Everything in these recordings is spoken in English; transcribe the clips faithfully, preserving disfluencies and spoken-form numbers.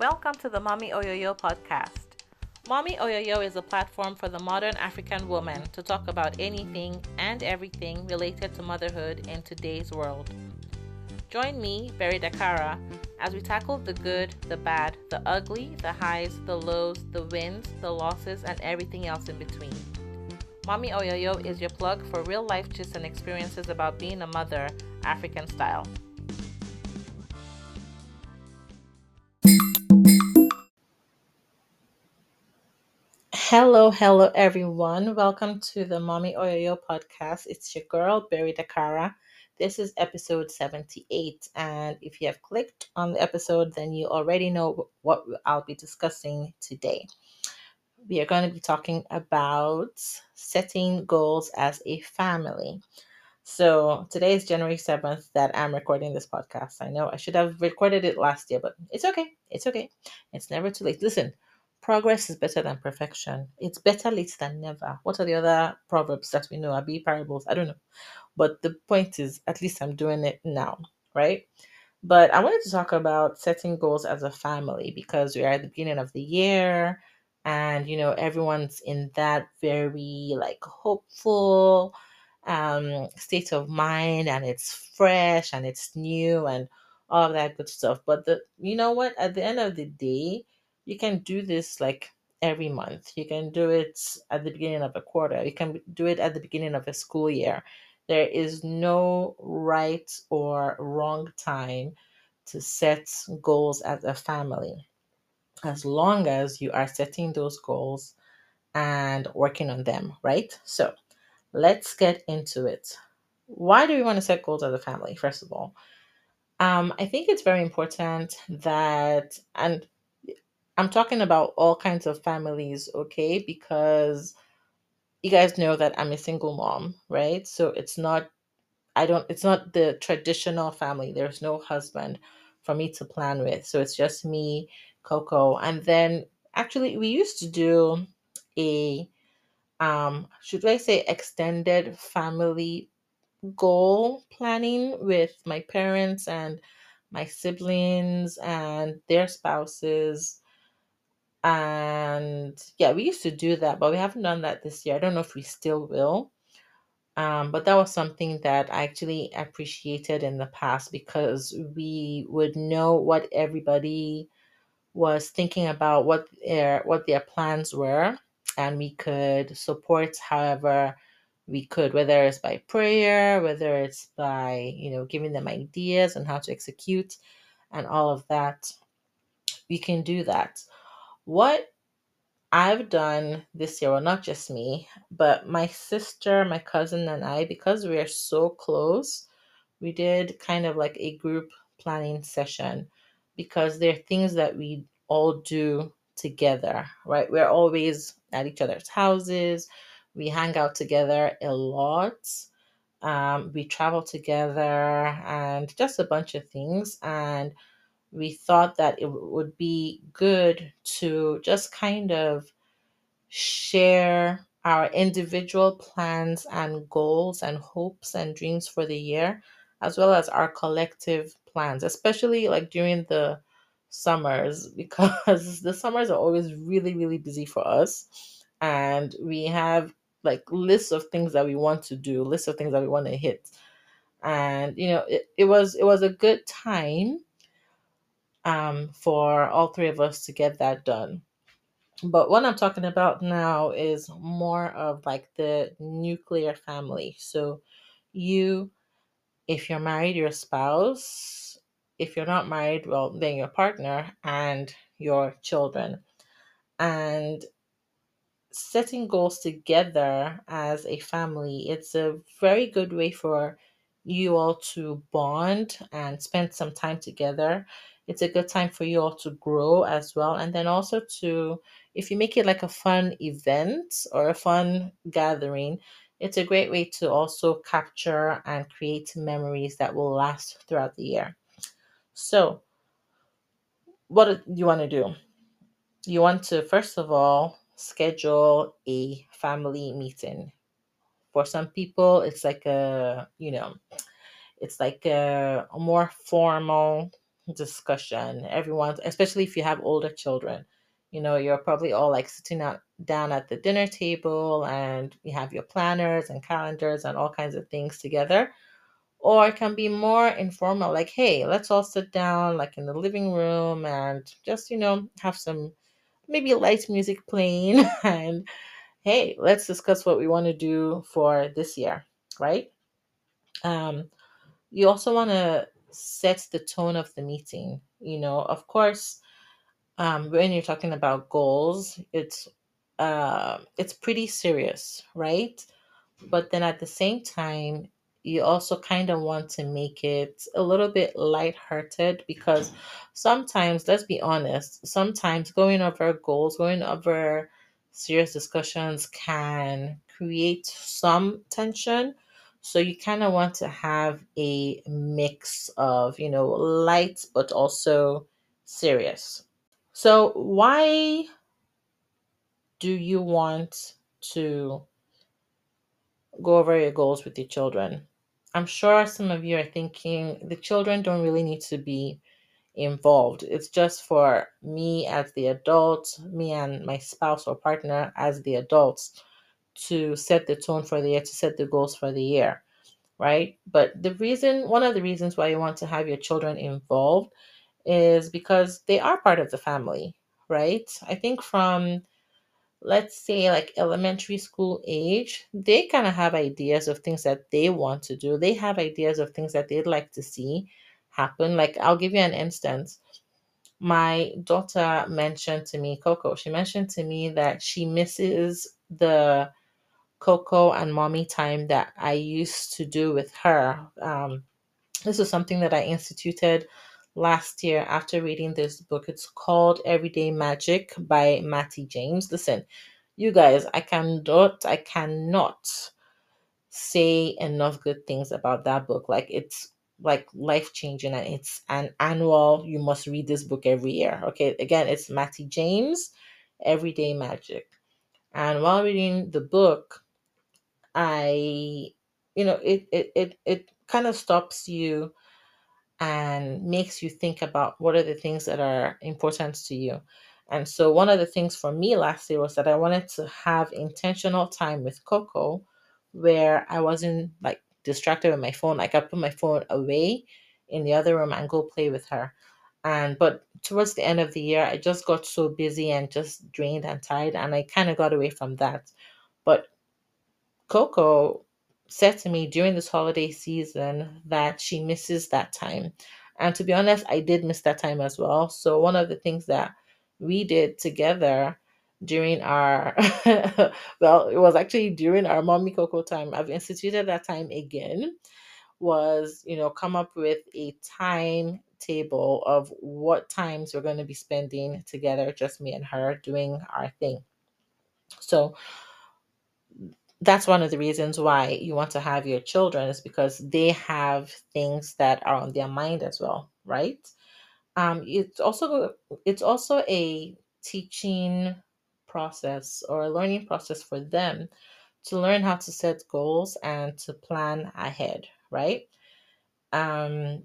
Welcome to the Mommy Oyoyo podcast. Mommy Oyoyo is a platform for the modern African woman to talk about anything and everything related to motherhood in today's world. Join me, Berry Dakara, as we tackle the good, the bad, the ugly, the highs, the lows, the wins, the losses, and everything else in between. Mommy Oyoyo is your plug for real life gist and experiences about being a mother, African style. Hello, hello everyone. Welcome to the Mommy Oyoyo podcast. It's your girl, Berry Dakara. This is episode seventy-eight. And if you have clicked on the episode, then you already know what I'll be discussing today. We are going to be talking about setting goals as a family. So today is January seventh that I'm recording this podcast. I know I should have recorded it last year, but it's okay. It's okay. It's never too late. Listen, progress is better than perfection. It's better late than never. What are the other proverbs that we know? Abi parables? I don't know. But the point is, at least I'm doing it now, right? But I wanted to talk about setting goals as a family because we are at the beginning of the year and you know everyone's in that very like hopeful um state of mind, and it's fresh and it's new and all of that good stuff. But the you know what, at the end of the day, you can do this like every month. You can do it at the beginning of a quarter. You can do it at the beginning of a school year. There is no right or wrong time to set goals as a family, as long as you are setting those goals and working on them, right? So let's get into it. Why do we want to set goals as a family, first of all? Um, I think it's very important that, and I'm talking about all kinds of families, okay? Because you guys know that I'm a single mom, right? So it's not I don't, it's not the traditional family. There's no husband for me to plan with. So it's just me, Coco. And then actually we used to do a, um, should I say extended family goal planning with my parents and my siblings and their spouses. And yeah, we used to do that, but we haven't done that this year. I don't know if we still will. Um, but that was something that I actually appreciated in the past because we would know what everybody was thinking about, what their what their plans were, and we could support however we could, whether it's by prayer, whether it's by, you know, giving them ideas on how to execute and all of that. We can do that. What I've done this year, well, not just me, but my sister, my cousin, and I, because we are so close, we did kind of like a group planning session because there are things that we all do together, right? We're always at each other's houses, we hang out together a lot. Um, we travel together and just a bunch of things. And we thought that it would be good to just kind of share our individual plans and goals and hopes and dreams for the year, as well as our collective plans, especially like during the summers, because the summers are always really, really busy for us. And we have like lists of things that we want to do, lists of things that we want to hit. And you know, it, it was it was a good time um for all three of us to get that done. But what I'm talking about now is more of like the nuclear family. So, you, if you're married, your spouse. If you're not married, well, then your partner and your children. And setting goals together as a family, it's a very good way for you all to bond and spend some time together. It's a good time for you all to grow as well. And then also to, if you make it like a fun event or a fun gathering, it's a great way to also capture and create memories that will last throughout the year. So, what do you want to do? You want to, first of all, schedule a family meeting. For some people, it's like a, you know, it's like a, a more formal. discussion. Everyone, especially if you have older children, you know, you're probably all like sitting out, down at the dinner table and you have your planners and calendars and all kinds of things together. Or it can be more informal, like, hey, let's all sit down, like in the living room, and just, you know, have some maybe light music playing. And hey, let's discuss what we want to do for this year, right? Um, you also want to set the tone of the meeting. You know, of course, um, when you're talking about goals, it's uh, it's pretty serious, right? But then at the same time, you also kind of want to make it a little bit lighthearted because sometimes, let's be honest, sometimes going over goals, going over serious discussions can create some tension. So you kind of want to have a mix of, you know, light but also serious. So why do you want to go over your goals with your children? I'm sure some of you are thinking the children don't really need to be involved. It's just for me as the adult, me and my spouse or partner as the adults to set the tone for the year, to set the goals for the year, right? But the reason, one of the reasons why you want to have your children involved is because they are part of the family, right? I think from, let's say, like elementary school age, they kind of have ideas of things that they want to do. They have ideas of things that they'd like to see happen. Like, I'll give you an instance. My daughter mentioned to me, Coco, she mentioned to me that she misses the Coco and mommy time that I used to do with her. Um, this is something that I instituted last year after reading this book. It's called Everyday Magic by Matty James. Listen, you guys, I cannot, I cannot say enough good things about that book. Like, it's like life changing, and it's an annual, you must read this book every year. Okay, again, it's Matty James, Everyday Magic. And while reading the book, I, you know, it it it, it kind of stops you and makes you think about what are the things that are important to you. And so one of the things for me last year was that I wanted to have intentional time with Coco where I wasn't like distracted with my phone. Like, I put my phone away in the other room and go play with her. And but towards the end of the year, I just got so busy and just drained and tired, and I kind of got away from that. But Coco said to me during this holiday season that she misses that time. And to be honest, I did miss that time as well. So, one of the things that we did together during our, well, it was actually during our Mommy Coco time, I've instituted that time again, was, you know, come up with a timetable of what times we're going to be spending together, just me and her doing our thing. So, that's one of the reasons why you want to have your children, is because they have things that are on their mind as well, right? Um, it's also it's also a teaching process or a learning process for them to learn how to set goals and to plan ahead, right? Um,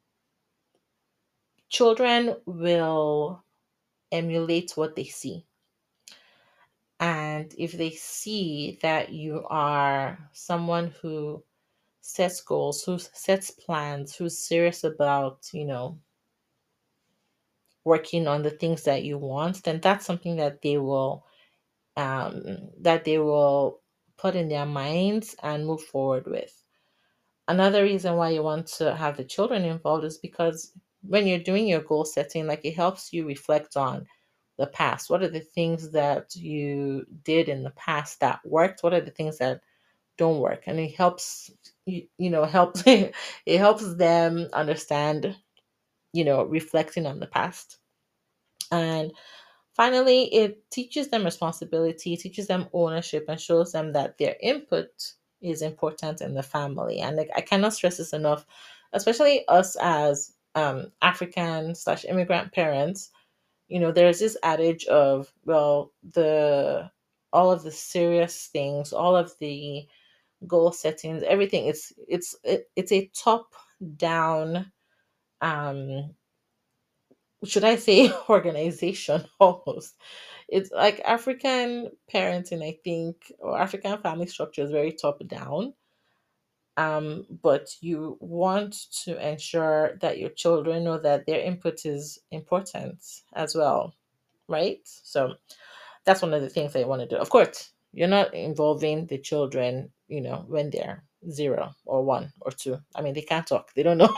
Children will emulate what they see. And if they see that you are someone who sets goals, who sets plans, who's serious about, you know, working on the things that you want, then that's something that they will um that they will put in their minds and move forward with. Another reason why you want to have the children involved is because when you're doing your goal setting, like, it helps you reflect on the past. What are the things that you did in the past that worked? What are the things that don't work? And it helps you, you know, helps it helps them understand, you know, reflecting on the past. And finally, it teaches them responsibility, teaches them ownership, and shows them that their input is important in the family. And like, I cannot stress this enough, especially us as um, African slash immigrant parents. You know, there's this adage of, well, the all of the serious things, all of the goal settings, everything. It's it's it, it's a top down um should I say organization almost. It's like African parenting, I think, or African family structure is very top down. Um, but you want to ensure that your children know that their input is important as well, right? So that's one of the things I want to do. Of course, you're not involving the children, you know, when they're zero or one or two. I mean, they can't talk. They don't know.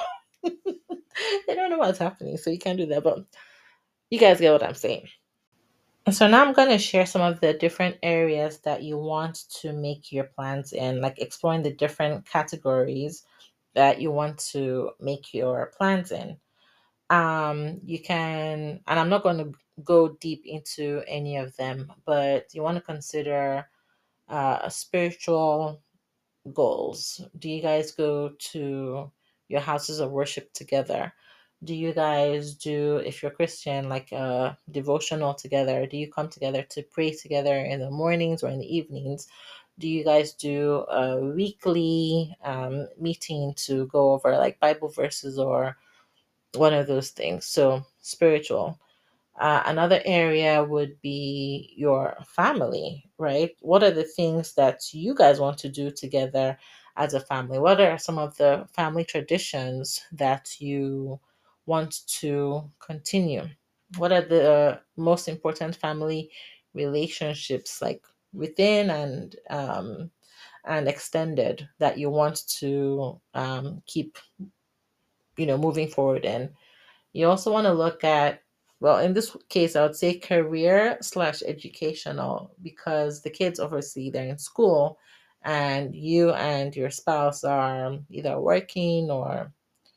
They don't know what's happening. So you can't do that. But you guys get what I'm saying. And so now I'm going to share some of the different areas that you want to make your plans in, like exploring the different categories that you want to make your plans in. Um, you can, and I'm not going to go deep into any of them, but you want to consider uh, spiritual goals. Do you guys go to your houses of worship together? Do you guys do, if you're Christian, like a devotional together? Do you come together to pray together in the mornings or in the evenings? Do you guys do a weekly um, meeting to go over like Bible verses or one of those things? So, spiritual. Uh, another area would be your family, right? What are the things that you guys want to do together as a family? What are some of the family traditions that you want to continue? What are the most important family relationships, like within and um, and extended, that you want to um, keep, you know, moving forward in? You also want to look at, well, in this case, I would say career slash educational, because the kids obviously they're in school and you and your spouse are either working or,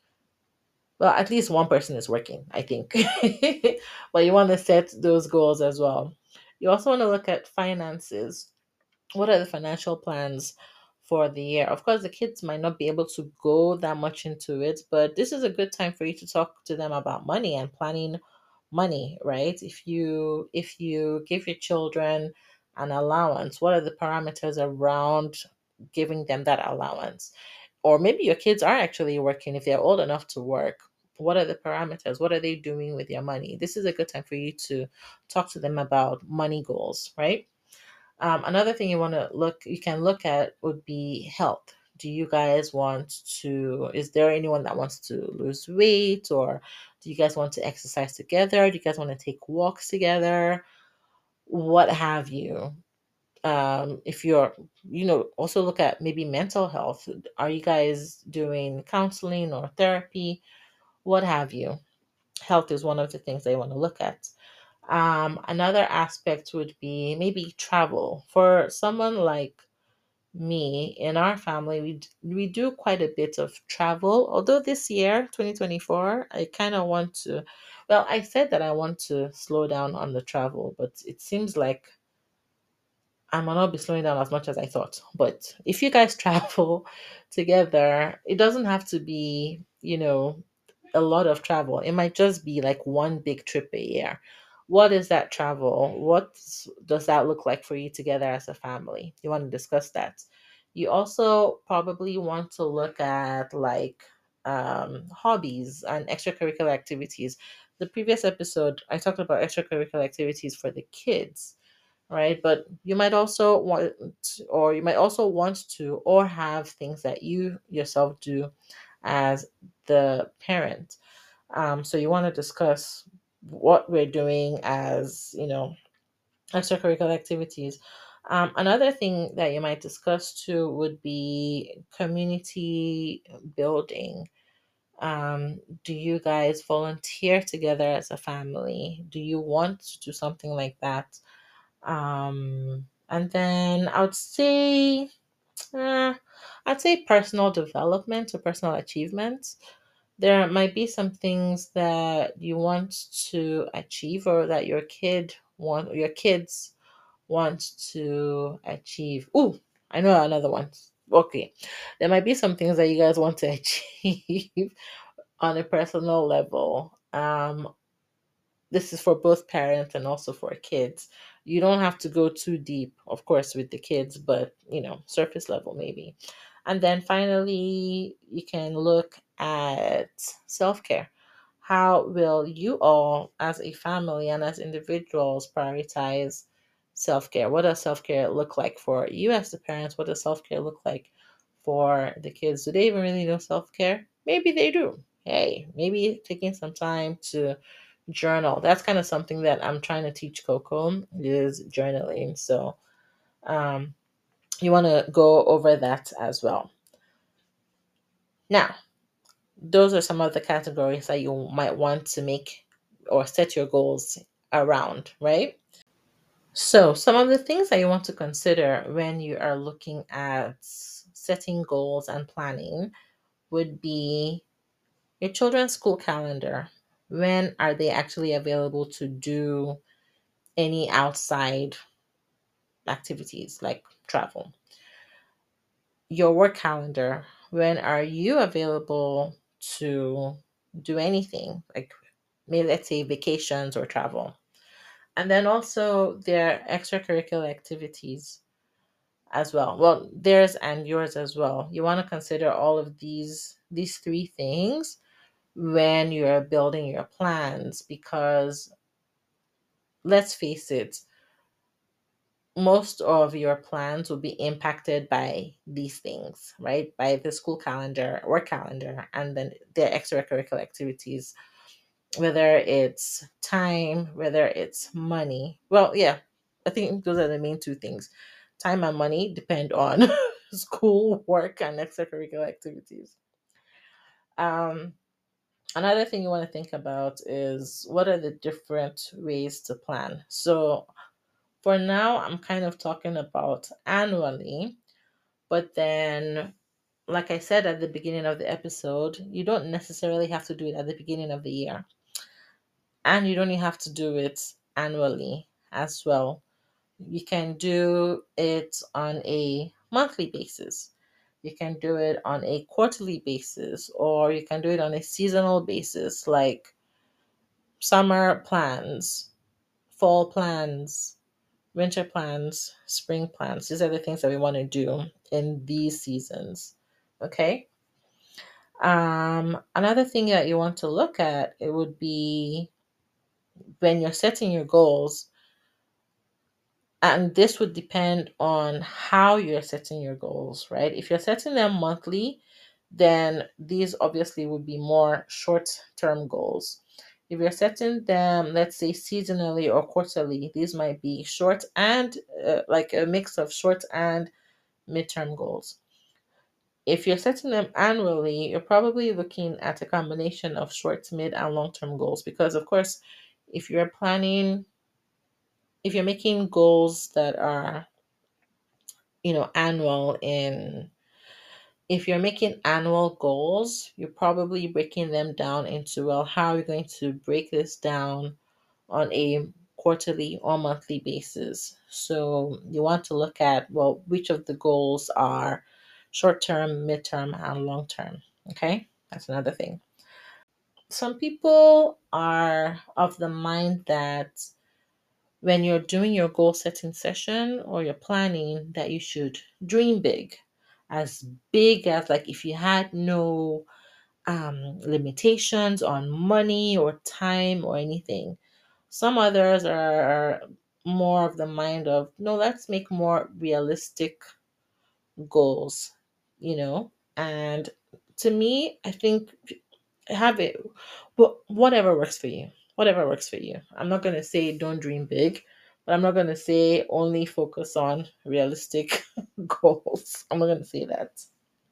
well, at least one person is working, I think. But you want to set those goals as well. You also want to look at finances. What are the financial plans for the year? Of course, the kids might not be able to go that much into it, but this is a good time for you to talk to them about money and planning money, right? If you if you give your children an allowance, what are the parameters around giving them that allowance? Or maybe your kids are actually working if they're old enough to work. What are the parameters? What are they doing with their money? This is a good time for you to talk to them about money goals, right? Um, another thing you want to look, you can look at would be health. Do you guys want to, is there anyone that wants to lose weight, or do you guys want to exercise together? Do you guys want to take walks together? What have you? Um, if you're, you know, also look at maybe mental health. Are you guys doing counseling or therapy? What have you? Health is one of the things they want to look at. Um, another aspect would be maybe travel. For someone like me, in our family, we d- we do quite a bit of travel. Although this year, twenty twenty-four, I kind of want to. Well, I said that I want to slow down on the travel, but it seems like I might not be slowing down as much as I thought. But if you guys travel together, it doesn't have to be, you know, a lot of travel. It might just be like one big trip a year. What is that travel? What does that look like for you together as a family? You want to discuss that. You also probably want to look at like um, hobbies and extracurricular activities. The previous episode, I talked about extracurricular activities for the kids, right? But you might also want, or you might also want to, or have things that you yourself do as the parent. Um, so you want to discuss what we're doing as, you know, extracurricular activities. Um, another thing that you might discuss too would be community building. Um, do you guys volunteer together as a family? Do you want to do something like that? Um, and then I would say, uh, I'd say personal development or personal achievements. There might be some things that you want to achieve, or that your kid want, your kids want to achieve. Ooh, I know another one. Okay, there might be some things that you guys want to achieve on a personal level. Um, this is for both parents and also for kids. You don't have to go too deep, of course, with the kids, but you know, surface level maybe. And then finally, you can look at self care. How will you all, as a family and as individuals, prioritize self care? What does self care look like for you as the parents? What does self care look like for the kids? Do they even really know self care? Maybe they do. Hey, maybe taking some time to journal. That's kind of something that I'm trying to teach Coco is journaling. So um, you want to go over that as well. Now, those are some of the categories that you might want to make or set your goals around, right? So, some of the things that you want to consider when you are looking at setting goals and planning would be your children's school calendar. When are they actually available to do any outside activities like travel? Your work calendar. When are you available to do anything like maybe let's say vacations or travel? And then also their extracurricular activities as well. Well, theirs and yours as well. You want to consider all of these these three things when you're building your plans because let's face it, most of your plans will be impacted by these things, right? By the school calendar, work calendar, and then their extracurricular activities, whether it's time, whether it's money. Well, yeah, I think those are the main two things. Time and money depend on school, work, and extracurricular activities. Um, Another thing you want to think about is what are the different ways to plan. So for now, I'm kind of talking about annually, but then, like I said at the beginning of the episode, you don't necessarily have to do it at the beginning of the year. And you don't even have to do it annually as well. You can do it on a monthly basis. You can do it on a quarterly basis, or you can do it on a seasonal basis, like summer plans, fall plans, winter plans, spring plans. These are the things that we want to do in these seasons. Okay. Um, another thing that you want to look at it would be when you're setting your goals, and this would depend on how you're setting your goals, right? If you're setting them monthly, then these obviously would be more short-term goals. If you're setting them, let's say seasonally or quarterly, these might be short and uh, like a mix of short and midterm goals. If you're setting them annually, you're probably looking at a combination of short, mid, and long term goals because, of course, if you're planning, if you're making goals that are, you know, annual in, if you're making annual goals, you're probably breaking them down into, well, how are we going to break this down on a quarterly or monthly basis? So you want to look at, well, which of the goals are short term, midterm, and long term. Okay, that's another thing. Some people are of the mind that when you're doing your goal setting session or you're planning, that you should dream big, as big as like if you had no um, limitations on money or time or anything. Some others are more of the mind of, no, let's make more realistic goals, you know? And to me, I think have it, well, whatever works for you. Whatever works for you. I'm not going to say don't dream big, but I'm not going to say only focus on realistic goals. I'm not going to say that.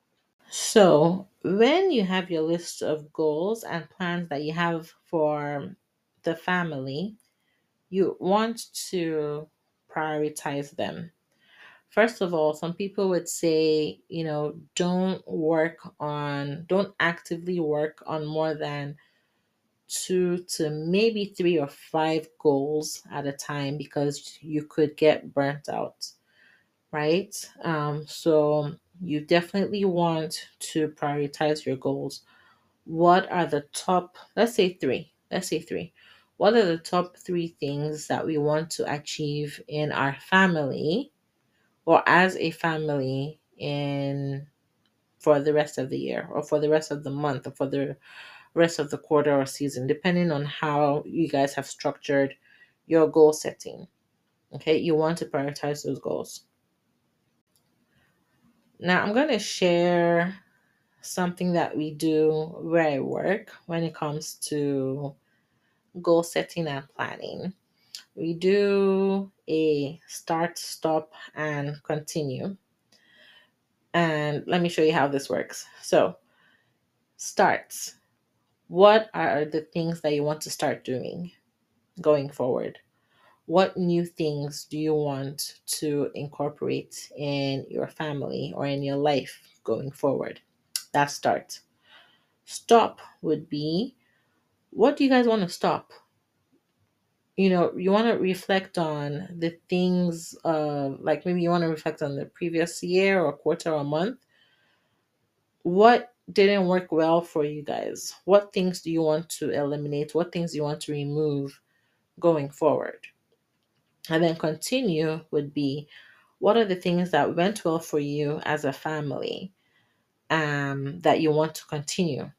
So, when you have your list of goals and plans that you have for the family, you want to prioritize them. First of all, some people would say, you know, don't work on, don't actively work on more than two to maybe three or five goals at a time because you could get burnt out, right? Um, so you definitely want to prioritize your goals. What are the top, let's say three, let's say three. What are the top three things that we want to achieve in our family or as a family in for the rest of the year or for the rest of the month or for the rest of the quarter or season, depending on how you guys have structured your goal setting. Okay, you want to prioritize those goals. Now, I'm going to share something that we do where I work when it comes to goal setting and planning. We do a start, stop, and continue. And let me show you how this works. So, starts. What are the things that you want to start doing going forward? What new things do you want to incorporate in your family or in your life going forward? That start. Stop would be, what do you guys want to stop? You know, you want to reflect on the things, uh, like maybe you want to reflect on the previous year or quarter or month. What didn't work well for you guys? What things do you want to eliminate? What things do you want to remove going forward? And then continue would be, what are the things that went well for you as a family, um, that you want to continue?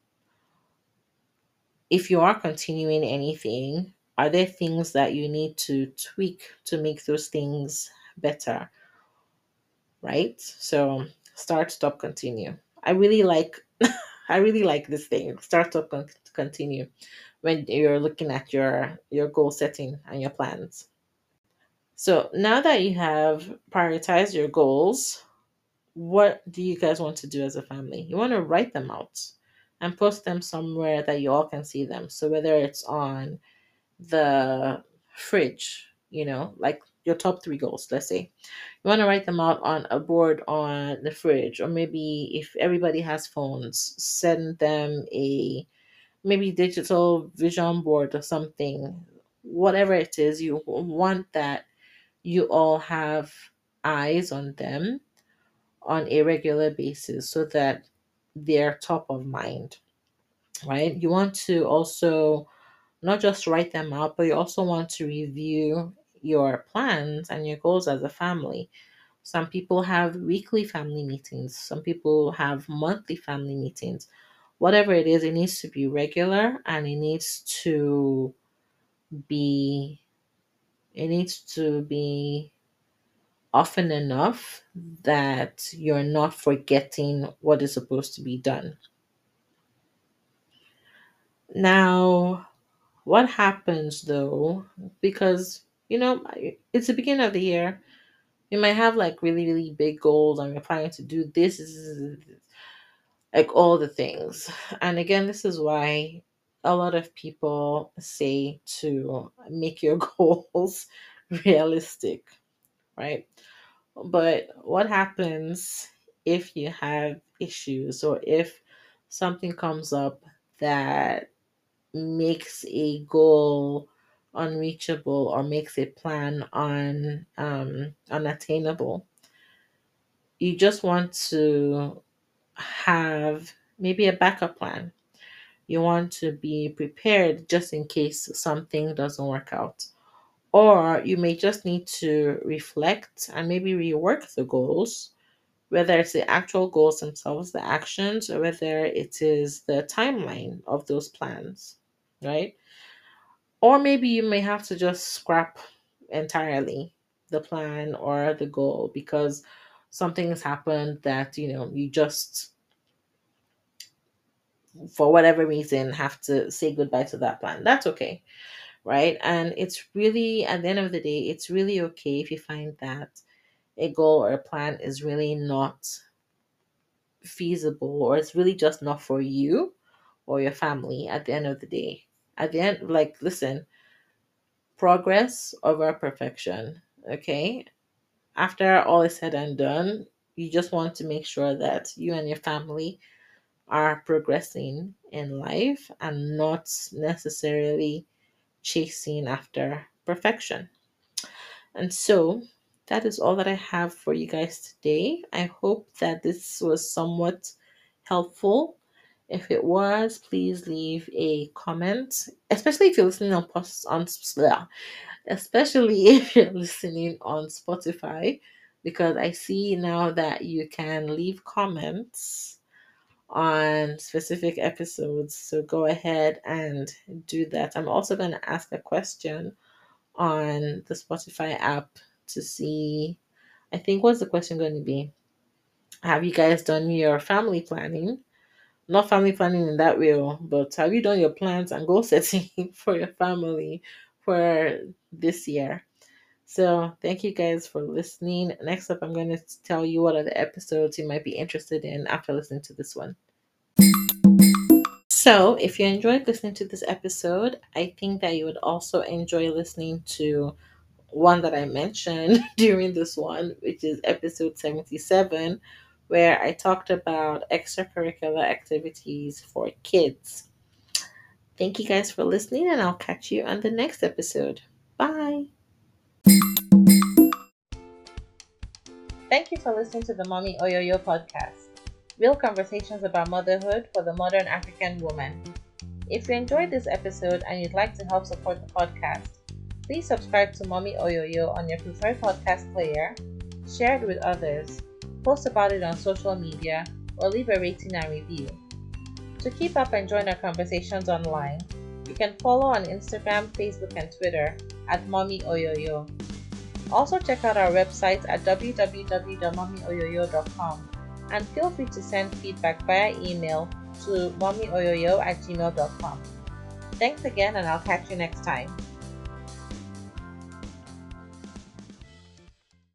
If you are continuing anything, are there things that you need to tweak to make those things better? Right? So start, stop, continue. I really like I really like this thing. Start, stop, con- continue when you're looking at your your goal setting and your plans. So now that you have prioritized your goals, what do you guys want to do as a family? You want to write them out and post them somewhere that you all can see them. So whether it's on the fridge, you know, like your top three goals, let's say. You want to write them out on a board on the fridge, or maybe if everybody has phones, send them a maybe digital vision board or something. Whatever it is, you want that you all have eyes on them on a regular basis so that they're top of mind, right? You want to also not just write them out, but you also want to review your plans and your goals as a family. Some people have weekly family meetings, some people have monthly family meetings. Whatever it is, it needs to be regular, and it needs to be it needs to be often enough that you're not forgetting what is supposed to be done. Now, what happens though, because you know, I- it's the beginning of the year, you might have like really, really big goals and you're planning to do this, this, this, this, this, like all the things. And again, this is why a lot of people say to make your goals realistic, right? But what happens if you have issues, or if something comes up that makes a goal unreachable or makes a plan un, um, unattainable? You just want to have maybe a backup plan. You want to be prepared just in case something doesn't work out. Or you may just need to reflect and maybe rework the goals, whether it's the actual goals themselves, the actions, or whether it is the timeline of those plans, right? Or maybe you may have to just scrap entirely the plan or the goal because something has happened that, you know, you just, for whatever reason, have to say goodbye to that plan. That's okay, right? And it's really, at the end of the day, it's really okay if you find that a goal or a plan is really not feasible, or it's really just not for you or your family at the end of the day. At the end, like, listen, progress over perfection, okay? After all is said and done, you just want to make sure that you and your family are progressing in life and not necessarily chasing after perfection. And so that is all that I have for you guys today. I hope that this was somewhat helpful. If it was, please leave a comment, especially if you're listening on post on blah, especially if you're listening on Spotify, because I see now that you can leave comments on specific episodes. So go ahead and do that. I'm also going to ask a question on the Spotify app to see, I think, what's the question going to be? Have you guys done your family planning? Not family planning in that way, oh, but have you done your plans and goal setting for your family for this year? So, thank you guys for listening. Next up, I'm going to tell you what are the episodes you might be interested in after listening to this one. So, if you enjoyed listening to this episode, I think that you would also enjoy listening to one that I mentioned during this one, which is episode seventy-seven, where I talked about extracurricular activities for kids. Thank you guys for listening, and I'll catch you on the next episode. Bye. Thank you for listening to the Mommy Oyoyo podcast, real conversations about motherhood for the modern African woman. If you enjoyed this episode and you'd like to help support the podcast, please subscribe to Mommy Oyoyo on your preferred podcast player, share it with others, post about it on social media, or leave a rating and review. To keep up and join our conversations online, you can follow on Instagram, Facebook, and Twitter at Mommy Oyoyo. Also check out our website at w w w dot mommy oyoyo dot com and feel free to send feedback via email to mommyoyoyo at gmail dot com. Thanks again, and I'll catch you next time.